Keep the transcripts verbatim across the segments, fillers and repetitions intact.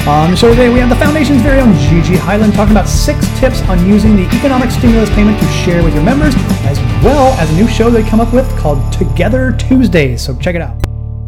On the show today, we have the Foundation's very own Gigi Hyland talking about six tips on using the economic stimulus payment to share with your members, as well as a new show they come up with called Together Tuesdays. So check it out.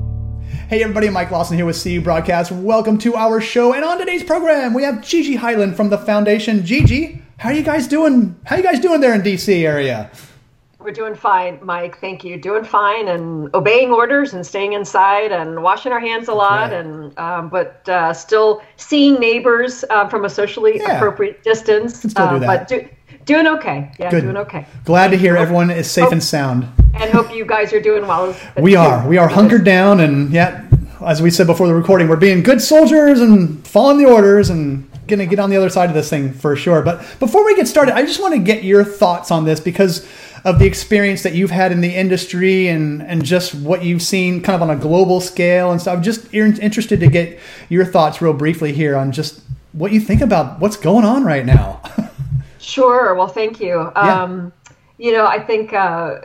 Hey everybody, Mike Lawson here with C U Broadcast. Welcome to our show. And on today's program, we have Gigi Hyland from the Foundation. Gigi, how are you guys doing? How are you guys doing there in D C area? We're doing fine, Mike. Thank you. Doing fine and obeying orders and staying inside and washing our hands a lot, right. and um, but uh, still seeing neighbors uh, from a socially yeah. appropriate distance. Can still do uh, that. But do, doing okay. Yeah, Good. doing okay. Glad to hear everyone is safe hope, and sound. And hope you guys are doing well. We are. We are hunkered down, and yeah, as we said before the recording, we're being good soldiers and following the orders and going to get on the other side of this thing for sure. But before we get started, I just want to get your thoughts on this because of the experience that you've had in the industry and, and just what you've seen kind of on a global scale and stuff. I'm just interested to get your thoughts real briefly here on just what you think about what's going on right now. Sure. Well, thank you. Yeah. Um, you know, I think uh,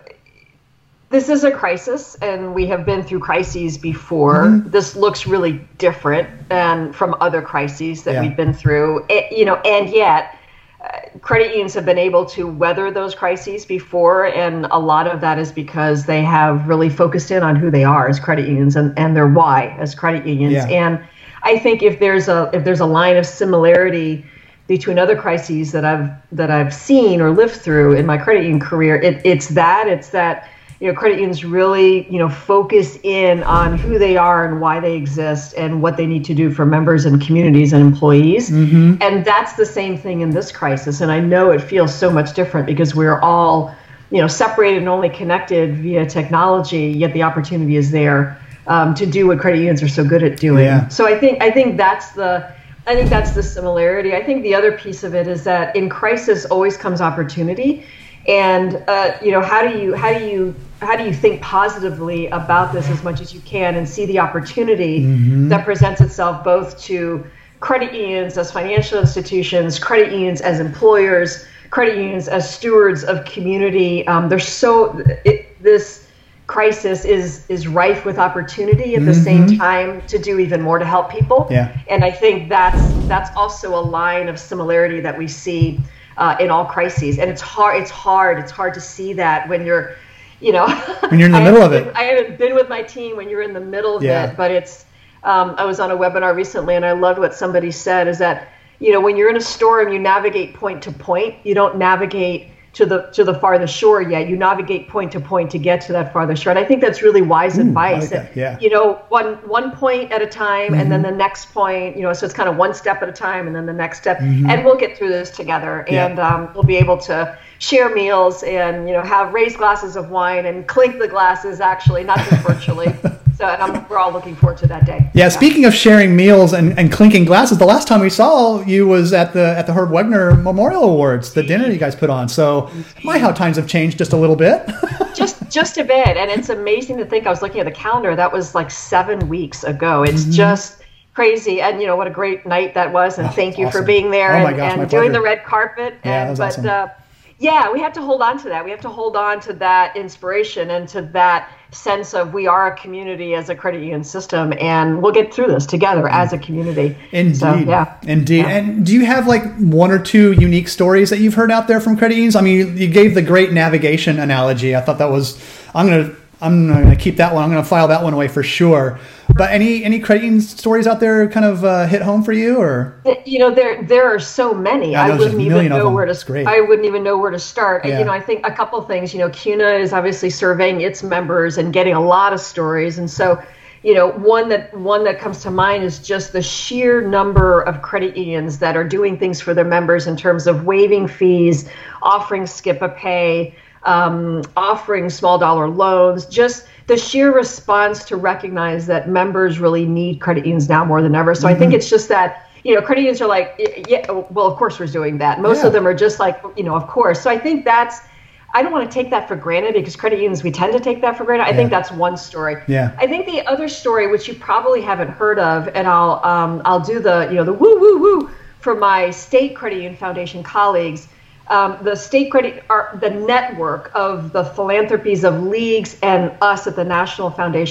this is a crisis and we have been through crises before. Mm-hmm. This looks really different than from other crises that yeah. we've been through, it, you know, and yet Uh, credit unions have been able to weather those crises before, and a lot of that is because they have really focused in on who they are as credit unions and, and their why as credit unions. Yeah. And I think if there's a if there's a line of similarity between other crises that I've that I've seen or lived through in my credit union career, it, it's that it's that. You know, credit unions really, you know, focus in on who they are and why they exist and what they need to do for members and communities and employees. Mm-hmm. And that's the same thing in this crisis. And I know it feels so much different because we're all, you know, separated and only connected via technology, yet the opportunity is there um, to do what credit unions are so good at doing. Yeah. So I think I think that's the I think that's the similarity. I think the other piece of it is that in crisis always comes opportunity. And uh, you know, how do you how do you how do you think positively about this as much as you can and see the opportunity mm-hmm. that presents itself both to credit unions as financial institutions, credit unions as employers, credit unions as stewards of community. Um, there's so it, this crisis is is rife with opportunity at the mm-hmm. same time to do even more to help people. Yeah. And I think that's that's also a line of similarity that we see Uh, in all crises, and it's hard. It's hard. It's hard to see that when you're, you know, when you're in the middle of it. Been, I haven't been with my team when you're in the middle of yeah. it, but it's. Um, I was on a webinar recently, and I loved what somebody said. Is that you know when you're in a storm, you navigate point to point. You don't navigate to the to the farthest shore yet. You navigate point to point to get to that farthest shore. And I think that's really wise Ooh, advice. I like that. Yeah. You know, one one point at a time, mm-hmm. and then the next point. You know, so it's kind of one step at a time, and then the next step, mm-hmm. and we'll get through this together. Yeah. And um, we'll be able to share meals and you know have raised glasses of wine and clink the glasses actually, not just virtually. So, and I'm, we're all looking forward to that day. Yeah, yeah. Speaking of sharing meals and, and clinking glasses, the last time we saw you was at the at the Herb Wegner Memorial Awards, the dinner you guys put on. So, my how times have changed just a little bit. just just a bit, and it's amazing to think. I was looking at the calendar. That was like seven weeks ago. It's mm-hmm. just crazy, and you know what a great night that was. And oh, thank you awesome. for being there oh and, gosh, and doing the red carpet. Yeah, and, that was but, awesome. Uh, yeah, we have to hold on to that. We have to hold on to that inspiration and to that sense of we are a community as a credit union system, and we'll get through this together as a community. Indeed. So, yeah. Indeed. Yeah. And do you have like one or two unique stories that you've heard out there from credit unions? I mean, you, you gave the great navigation analogy. I thought that was, I'm going to, I'm going to keep that one. I'm going to file that one away for sure. But any any credit union stories out there kind of uh, hit home for you, or you know there there are so many. Yeah, I wouldn't even know where to great. I wouldn't even know where to start. Yeah. You know, I think a couple of things. You know, C U N A is obviously surveying its members and getting a lot of stories, and so you know one that one that comes to mind is just the sheer number of credit unions that are doing things for their members in terms of waiving fees, offering skip a pay, um, offering small dollar loans, just the sheer response to recognize that members really need credit unions now more than ever. So mm-hmm. I think it's just that, you know, credit unions are like, yeah, well, of course we're doing that. Most yeah. of them are just like, you know, of course. So I think that's, I don't want to take that for granted because credit unions, we tend to take that for granted. I yeah. think that's one story. Yeah. I think the other story, which you probably haven't heard of, and I'll, um, I'll do the, you know, the woo, woo, woo for my state credit union foundation colleagues. Um, the state credit, are the network of the philanthropies of leagues and us at the National Foundation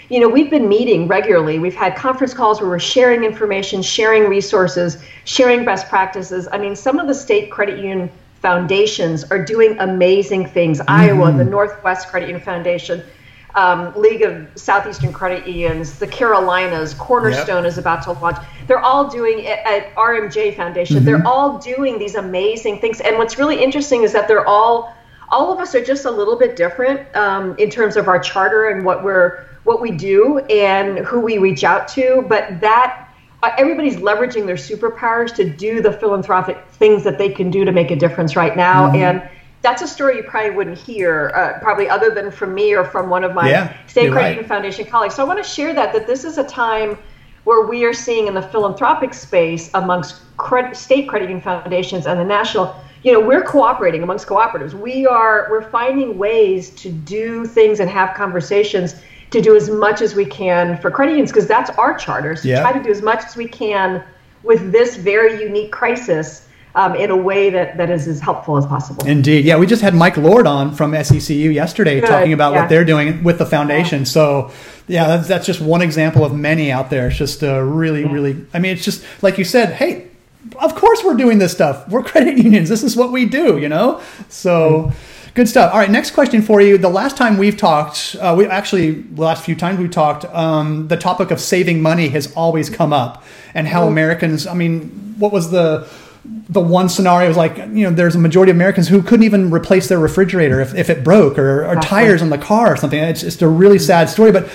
you know, we've been meeting regularly. We've had conference calls where we're sharing information, sharing resources, sharing best practices. I mean, some of the state credit union foundations are doing amazing things. Mm-hmm. Iowa, the Northwest Credit Union Foundation, um, League of Southeastern Credit Unions, the Carolinas, Cornerstone yep. is about to launch. They're all doing it at R M J Foundation. Mm-hmm. They're all doing these amazing things. And what's really interesting is that they're all, all of us are just a little bit different um, in terms of our charter and what we're, what we do and who we reach out to. But that, uh, everybody's leveraging their superpowers to do the philanthropic things that they can do to make a difference right now. Mm-hmm. And that's a story you probably wouldn't hear, uh, probably other than from me or from one of my yeah, State Credit right. Union Foundation colleagues. So I want to share that, that this is a time where we are seeing in the philanthropic space amongst credit, state credit union foundations and the national, you know, we're cooperating amongst cooperatives. We are, we're finding ways to do things and have conversations to do as much as we can for credit unions, because that's our charter. So yeah. try to do as much as we can with this very unique crisis um, in a way that, that is as helpful as possible. Indeed. Yeah, we just had Mike Lord on from S E C U yesterday Good. talking about yeah. what they're doing with the foundation. Yeah. So yeah, that's, that's just one example of many out there. It's just a really, yeah. really, I mean, it's just like you said, hey, of course we're doing this stuff. We're credit unions. This is what we do, you know? So good stuff. All right, next question for you. The last time we've talked, uh, we actually, the last few times we've talked, um, the topic of saving money has always come up, and how Americans, I mean, what was the the one scenario was like, you know, there's a majority of Americans who couldn't even replace their refrigerator if, if it broke, or, or tires on the car or something. It's just a really sad story. But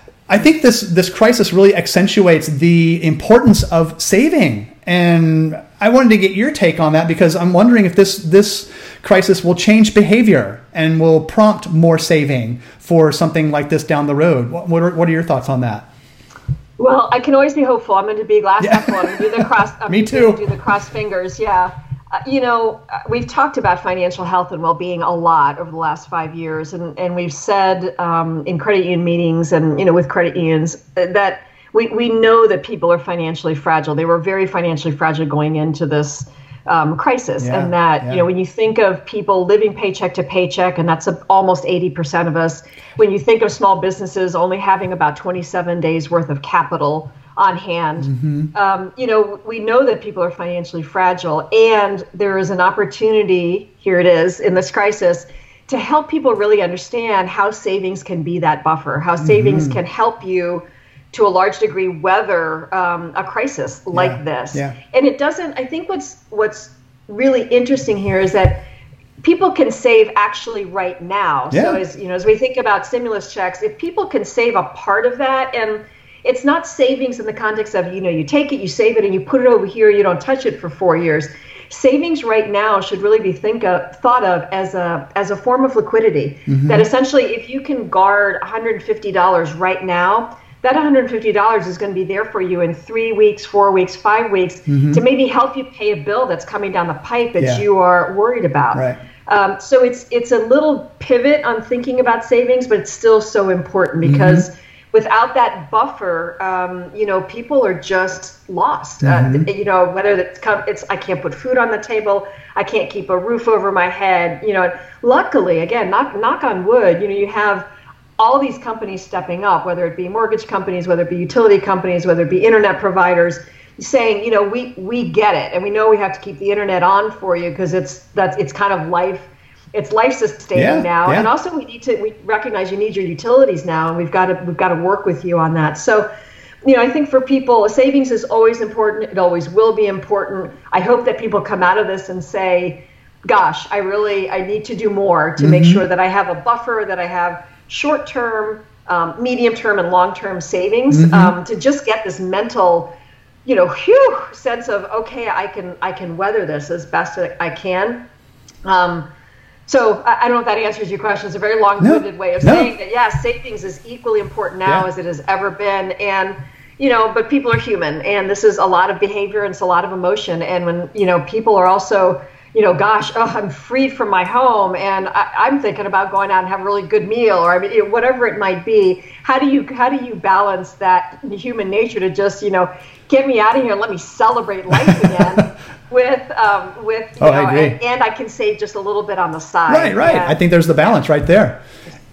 I think this this crisis really accentuates the importance of saving. And I wanted to get your take on that, because I'm wondering if this this crisis will change behavior and will prompt more saving for something like this down the road. What, what, are, what are your thoughts on that? Well, I can always be hopeful. I'm going to be glass half full. I'm going to do the cross. I'm Me too. Going to do the cross fingers. Yeah. Uh, you know, we've talked about financial health and well-being a lot over the last five years, and and we've said um, in credit union meetings and you know with credit unions that we we know that people are financially fragile. They were very financially fragile going into this um, crisis, yeah, and that yeah. you know when you think of people living paycheck to paycheck, and that's a, almost eighty percent of us. When you think of small businesses only having about twenty-seven days worth of capital on hand, mm-hmm. um, you know, we know that people are financially fragile, and there is an opportunity, here it is, in this crisis, to help people really understand how savings can be that buffer, how savings mm-hmm. can help you to a large degree weather um, a crisis like yeah. this. Yeah. And it doesn't, I think what's what's really interesting here is that people can save actually right now. Yeah. So as you know, as we think about stimulus checks, if people can save a part of that, and it's not savings in the context of, you know, you take it, you save it, and you put it over here, you don't touch it for four years. Savings right now should really be think of, thought of as a as a form of liquidity. Mm-hmm. That essentially, if you can guard one hundred fifty dollars right now, that one hundred fifty dollars is going to be there for you in three weeks, four weeks, five weeks mm-hmm. to maybe help you pay a bill that's coming down the pipe that yeah. you are worried about. Right. Um, so it's it's a little pivot on thinking about savings, but it's still so important because mm-hmm. without that buffer, um, you know, people are just lost. Mm-hmm. Uh, you know, whether it's, it's I can't put food on the table, I can't keep a roof over my head. You know, luckily, again, knock knock on wood, you know, you have all these companies stepping up, whether it be mortgage companies, whether it be utility companies, whether it be internet providers, saying, you know, we we get it, and we know we have to keep the internet on for you because it's that's it's kind of life, it's life sustaining yeah, now, yeah. and also we need to we recognize you need your utilities now, and we've got to we've got to work with you on that. So, you know, I think for people, savings is always important. It always will be important. I hope that people come out of this and say, gosh, I really I need to do more to mm-hmm. make sure that I have a buffer, that I have short-term, um, medium-term, and long-term savings mm-hmm. um, to just get this mental, you know, whew, sense of, okay, I can I can weather this as best as I can. Um, so I, I don't know if that answers your question. It's a very long-winded no, way of no. saying that, yeah, savings is equally important now yeah. as it has ever been. And, you know, but people are human, and this is a lot of behavior and it's a lot of emotion. And when, you know, people are also, you know, gosh, oh, I'm freed from my home, and I, I'm thinking about going out and have a really good meal, or I mean, you know, whatever it might be. How do you how do you balance that human nature to just, you know, get me out of here and let me celebrate life again with um, with you oh, know, I agree. And, and I can save just a little bit on the side. Right, right. And, I think there's the balance right there.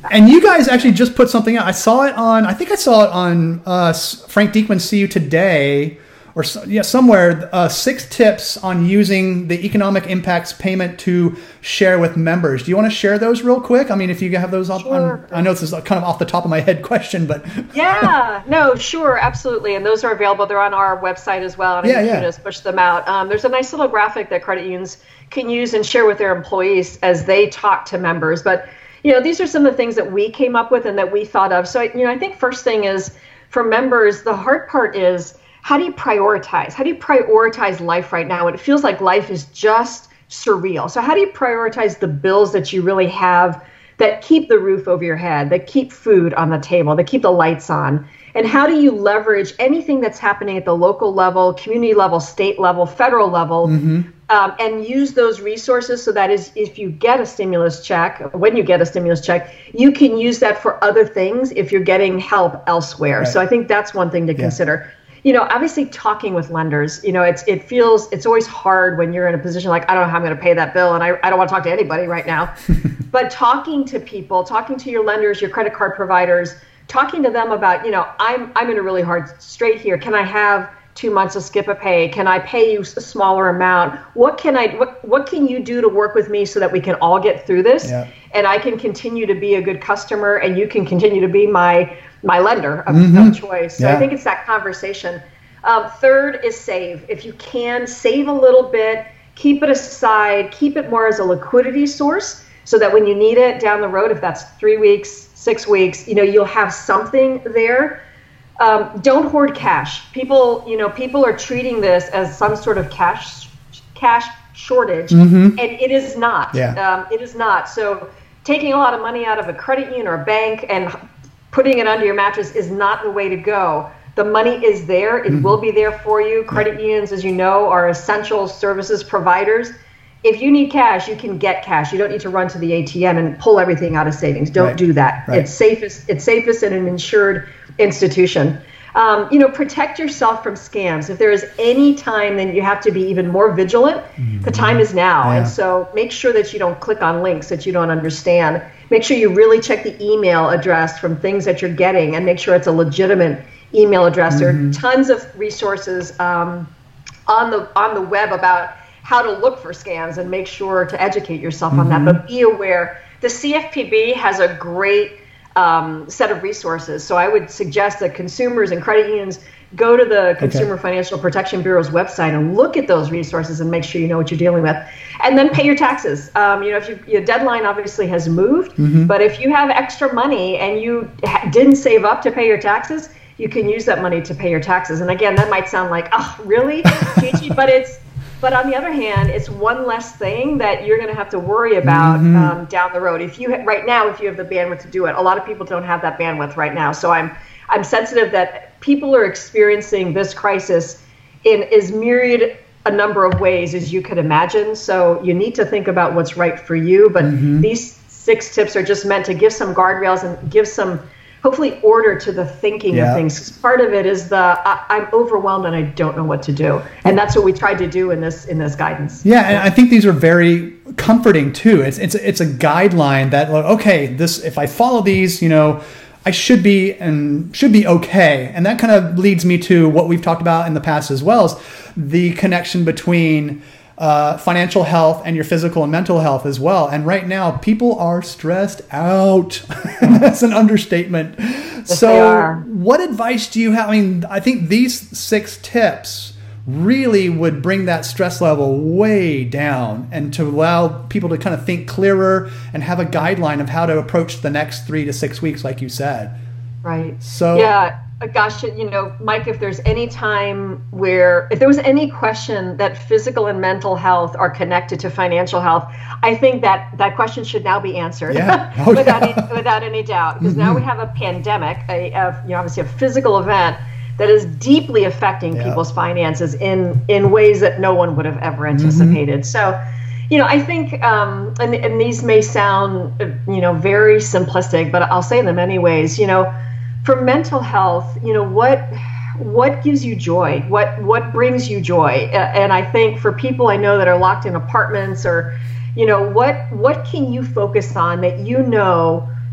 And you guys actually just put something out. I saw it on, I think I saw it on uh, Frank Diekman's See You Today, or so, yeah, somewhere, uh, six tips on using the economic impacts payment to share with members. Do you want to share those real quick? I mean, if you have those on, Sure. on I know this is kind of off the top of my head question, but. Yeah, no, sure, absolutely. And those are available. They're on our website as well. And yeah, I think yeah. you just push them out. Um, there's a nice little graphic that credit unions can use and share with their employees as they talk to members. But, you know, these are some of the things that we came up with and that we thought of. So, you know, I think first thing is for members, the hard part is, how do you prioritize? How do you prioritize life right now? And it feels like life is just surreal. So how do you prioritize the bills that you really have that keep the roof over your head, that keep food on the table, that keep the lights on? And how do you leverage anything that's happening at the local level, community level, state level, federal level, mm-hmm. um, and use those resources so that is, if you get a stimulus check, when you get a stimulus check, you can use that for other things if you're getting help elsewhere. Right. So I think that's one thing to yeah. consider. You know, obviously talking with lenders, you know, it's it feels, it's always hard when you're in a position like, I don't know how I'm going to pay that bill and I, I don't want to talk to anybody right now. But talking to people, talking to your lenders, your credit card providers, talking to them about, you know, I'm I'm in a really hard strait here. Can I have two months of skip a pay? Can I pay you a smaller amount? What can I, what, what can you do to work with me so that we can all get through this? Yeah. And I can continue to be a good customer and you can continue to be my my lender of, mm-hmm. of choice. So yeah. I think it's that conversation. Um, third is save. If you can, save a little bit, keep it aside, keep it more as a liquidity source so that when you need it down the road, if that's three weeks, six weeks, you know, you'll have something there. Um, don't hoard cash. People, you know, people are treating this as some sort of cash cash shortage, mm-hmm. and it is not. Yeah. Um, it is not. So taking a lot of money out of a credit union or a bank and putting it under your mattress is not the way to go. The money is there. It mm-hmm. will be there for you. Credit unions, as you know, are essential services providers. If you need cash, you can get cash. You don't need to run to the A T M and pull everything out of savings. Don't right. do that. Right. It's safest. It's safest in an insured institution. Um, you know, protect yourself from scams. If there is any time, then you have to be even more vigilant. Mm-hmm. The time is now. Yeah. And so make sure that you don't click on links that you don't understand. Make sure you really check the email address from things that you're getting and make sure it's a legitimate email address. Mm-hmm. There are tons of resources um, on the on the web about how to look for scams and make sure to educate yourself mm-hmm. on that. But be aware. The C F P B has a great um, set of resources. So I would suggest that consumers and credit unions go to the Consumer okay. Financial Protection Bureau's website and look at those resources and make sure you know what you're dealing with. And then pay your taxes. Um, you know, if you, your deadline obviously has moved, mm-hmm. but if you have extra money and you ha- didn't save up to pay your taxes, you can use that money to pay your taxes. And again, that might sound like, oh, really, Gigi? But it's, but on the other hand, it's one less thing that you're going to have to worry about mm-hmm. um, down the road. If you ha- right now, if you have the bandwidth to do it, a lot of people don't have that bandwidth right now. So I'm I'm sensitive that people are experiencing this crisis in as myriad a number of ways as you could imagine. So you need to think about what's right for you. But mm-hmm. these six tips are just meant to give some guardrails and give some, hopefully, order to the thinking yeah. of things. Part of it is the I, I'm overwhelmed and I don't know what to do, and that's what we tried to do in this in this guidance. Yeah, and I think these are very comforting too. It's it's it's a guideline that, okay, this if I follow these, you know, I should be and should be okay. And that kind of leads me to what we've talked about in the past as well, is the connection between uh, financial health and your physical and mental health as well. And right now, people are stressed out. That's an understatement. Yes, so they are. What advice do you have? I mean, I think these six tips really would bring that stress level way down and to allow people to kind of think clearer and have a guideline of how to approach the next three to six weeks, like you said. Right. So yeah, gosh, you know, Mike, if there's any time where, if there was any question that physical and mental health are connected to financial health, I think that that question should now be answered yeah. oh, without, yeah. any, without any doubt. Because mm-hmm. now we have a pandemic, a, a, you know, obviously a physical event that is deeply affecting yeah. people's finances in, in ways that no one would have ever anticipated. Mm-hmm. So, you know, I think, um, and, and these may sound, you know, very simplistic, but I'll say them anyways. You know, for mental health, you know, what what gives you joy? What what brings you joy? And I think for people I know that are locked in apartments or, you know, what what can you focus on that you know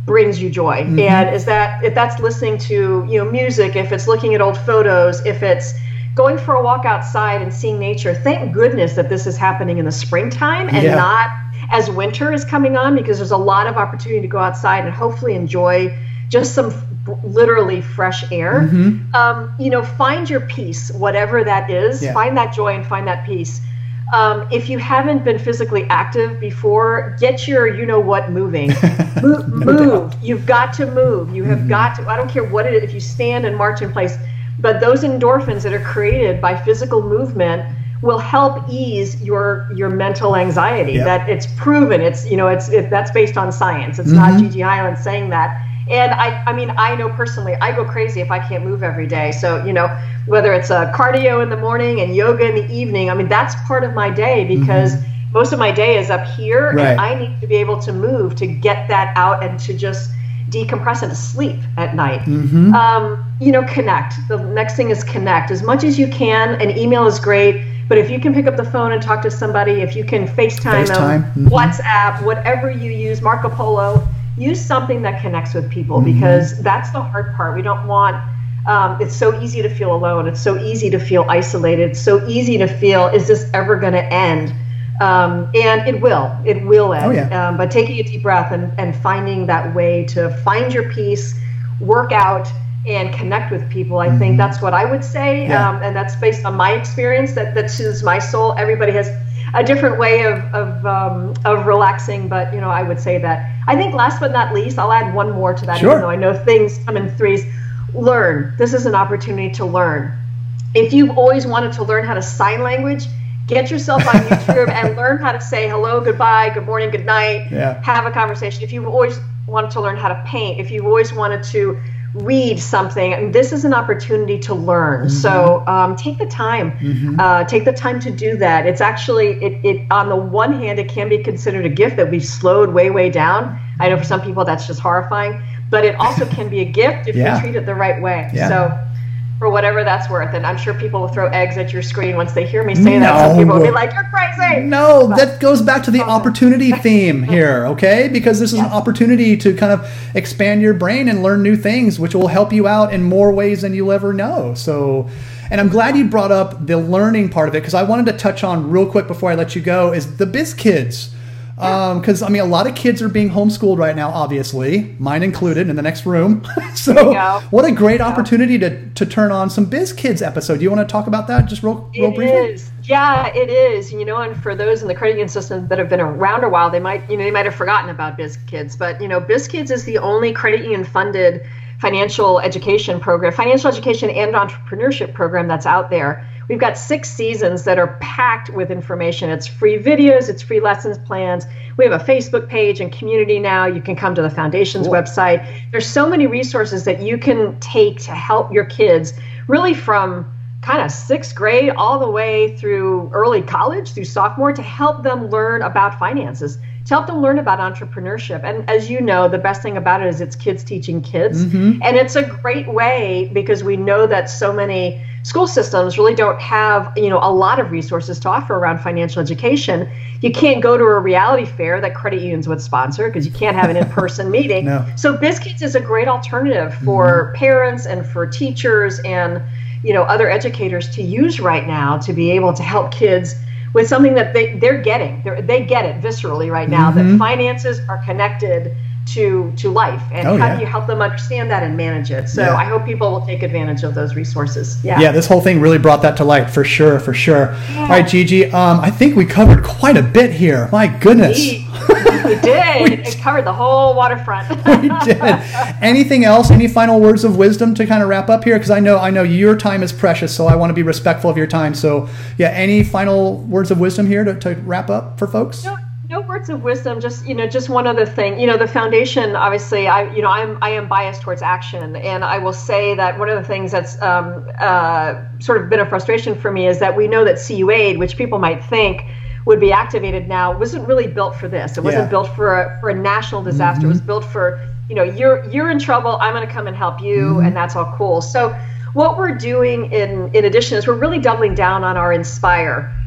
brings you joy. Mm-hmm. And is that if that's listening to, you know, music, if it's looking at old photos, if it's going for a walk outside and seeing nature, thank goodness that this is happening in the springtime and yeah. not as winter is coming on, because there's a lot of opportunity to go outside and hopefully enjoy just some literally fresh air. Mm-hmm. Um, you know, find your peace, whatever that is, yeah. find that joy and find that peace. Um, if you haven't been physically active before, get your, you know what, moving. Move. no move. You've got to move. You have mm-hmm. got to, I don't care what it is, if you stand and march in place, but those endorphins that are created by physical movement will help ease your your mental anxiety. Yep. That it's proven. It's, you know, it's it, that's based on science. It's mm-hmm. not Gigi Hyland saying that. And I, I mean, I know personally, I go crazy if I can't move every day. So, you know, whether it's a cardio in the morning and yoga in the evening, I mean, that's part of my day, because mm-hmm. most of my day is up here, right. and I need to be able to move to get that out and to just decompress and to sleep at night. Mm-hmm. Um, you know, connect. The next thing is connect as much as you can. An email is great, but if you can pick up the phone and talk to somebody, if you can FaceTime, FaceTime. Mm-hmm. WhatsApp, whatever you use, Marco Polo, use something that connects with people, mm-hmm. because that's the hard part. We don't want, um, it's so easy to feel alone. It's so easy to feel isolated. It's so easy to feel, is this ever going to end? Um, and it will, it will end. Oh, yeah. um, but taking a deep breath and, and finding that way to find your peace, work out, and connect with people. I mm-hmm. think that's what I would say. Yeah. Um, and that's based on my experience, that, that soothes my soul. Everybody has a different way of of, um, of relaxing, but you know, I would say that. I think last but not least, I'll add one more to that, sure. even though I know things come in threes. Learn. This is an opportunity to learn. If you've always wanted to learn how to sign language, get yourself on YouTube and learn how to say hello, goodbye, good morning, good night, yeah. have a conversation. If you've always wanted to learn how to paint, if you've always wanted to read something, and this is an opportunity to learn. Mm-hmm. So um, take the time, mm-hmm. uh, take the time to do that. It's actually, it, it on the one hand, it can be considered a gift that we've slowed way, way down. I know for some people that's just horrifying, but it also can be a gift if yeah. you treat it the right way. Yeah. So for whatever that's worth. And I'm sure people will throw eggs at your screen once they hear me say no. that. Some people will be like, you're crazy. No, but that goes back to the opportunity theme here, okay? Because this is yes. an opportunity to kind of expand your brain and learn new things, which will help you out in more ways than you'll ever know. So, and I'm glad you brought up the learning part of it, because I wanted to touch on real quick before I let you go is the Biz Kids. Because, um, I mean, a lot of kids are being homeschooled right now, obviously, mine included, in the next room. So what a great opportunity to, to turn on some Biz Kids episode. Do you want to talk about that just real, real it briefly? It is. Yeah, it is. You know, and for those in the credit union system that have been around a while, they might, you know, they might have forgotten about Biz Kids. But, you know, Biz Kids is the only credit union funded financial education program, financial education and entrepreneurship program that's out there. We've got six seasons that are packed with information. It's free videos, it's free lessons plans. We have a Facebook page and community now. You can come to the foundation's cool. website. There's so many resources that you can take to help your kids, really from kind of sixth grade all the way through early college, through sophomore, to help them learn about finances, to help them learn about entrepreneurship. And as you know, the best thing about it is it's kids teaching kids. Mm-hmm. And it's a great way, because we know that so many school systems really don't have, you know, a lot of resources to offer around financial education. You can't go to a reality fair that credit unions would sponsor, because you can't have an in-person meeting. No. So BizKids is a great alternative for mm-hmm. parents and for teachers and, you know, other educators to use right now to be able to help kids with something that they, they're getting. They're, they get it viscerally right now, mm-hmm. that finances are connected to to life, and oh, how yeah. do you help them understand that and manage it? So yeah. I hope people will take advantage of those resources. Yeah, yeah. This whole thing really brought that to light, for sure, for sure. Yeah. All right, Gigi, um, I think we covered quite a bit here. My goodness. We, we did. we it covered the whole waterfront. We did. Anything else? Any final words of wisdom to kind of wrap up here? Because I know I know your time is precious, so I want to be respectful of your time. So yeah, any final words of wisdom here to, to wrap up for folks? No. No words of wisdom. Just, you know, just one other thing. You know, the foundation, obviously, I, you know, I'm, I am biased towards action, and I will say that one of the things that's um, uh, sort of been a frustration for me is that we know that C U Aid, which people might think would be activated now, wasn't really built for this. It wasn't yeah. built for a, for a national disaster. Mm-hmm. It was built for, you know, you're you're in trouble, I'm going to come and help you, mm-hmm. and that's all cool. So what we're doing in in addition is we're really doubling down on our Inspire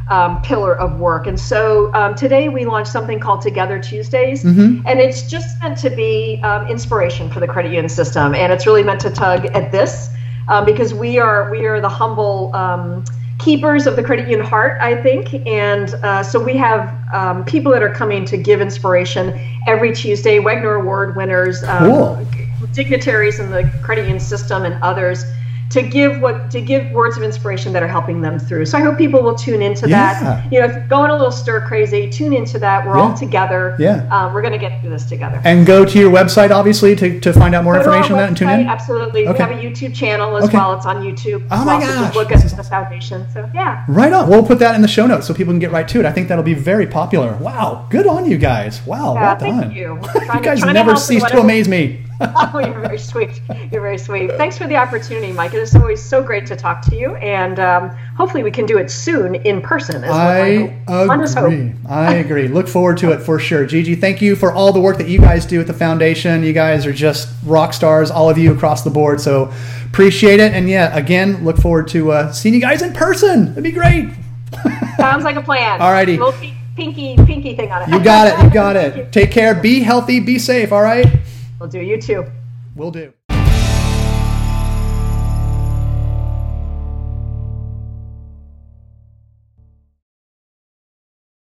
um, pillar of work. And so um, today we launched something called Together Tuesdays, Mm-hmm. and it's just meant to be um, inspiration for the credit union system, and it's really meant to tug at this um, because we are we are the humble um, keepers of the credit union heart, I think, and uh, so we have um, people that are coming to give inspiration every Tuesday, Wegner Award winners, um, Cool. dignitaries in the credit union system, and others, to give what to give words of inspiration that are helping them through. So I hope people will tune into Yeah. that. You know, if you're going a little stir crazy, tune into that. We're Yeah. all together. Yeah. Um, we're going to get through this together. And go to your website, obviously, to, to find out more Go to our information on that and tune in. website, absolutely. Okay. We have a YouTube channel as Okay. well. It's on YouTube. Oh my also gosh. just look at the foundation. So yeah. Right on. We'll put that in the show notes so people can get right to it. I think that'll be very popular. Wow. Good on you guys. Wow. Yeah, well thank done. you. You guys never cease to amaze me. Oh, you're very sweet. You're very sweet. Thanks for the opportunity, Mike. It is always so great to talk to you, and um, hopefully we can do it soon in person. Is I what my hope. agree. I agree. Look forward to it for sure. Gigi, thank you for all the work that you guys do at the foundation. You guys are just rock stars, all of you across the board. So appreciate it. And yeah, again, look forward to uh, seeing you guys in person. That'd be great. Sounds like a plan. All righty. Little pinky, pinky thing on it. You got it. You got it. Take care. Be healthy. Be safe. All right. We'll do. You too. Will do.